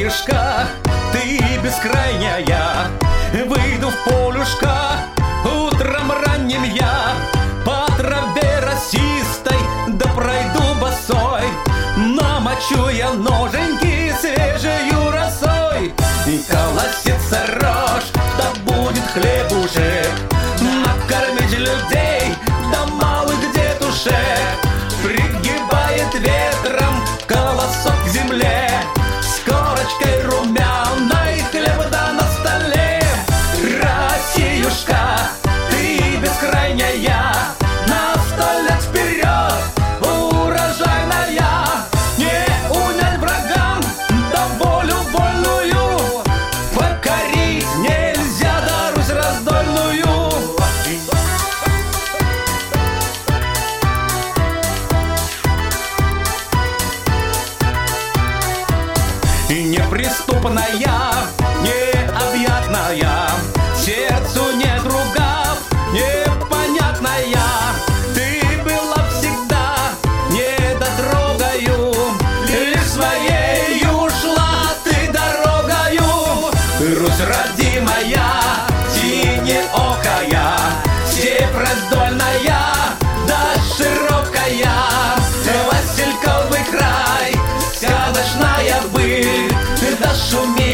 Россиюшка, ты бескрайняя. Выйду в полюшка утром ранним я, по траве росистой, да пройду босой. Намочу я ноженьки свежею росой. И колосится рожь, да будет хлебушек, накормить людей, да малых детушек. Пригибает ветром колосок к земле, с корочкой румяной хлеб да на столе. Россиюшка, ты бескрайняя, на 100 лет вперед урожайная. Не унять врагам, да волю вольную покорить нельзя, да Русь раздольную. И неприступная, необъятная, сердцу не другав, непонятная. Ты была всегда недотрогою, лишь своею шла ты дорогою. Русь родимая, синеокая, степь раздольная, да широкая. Васильковый край, сказочная быль, да шумит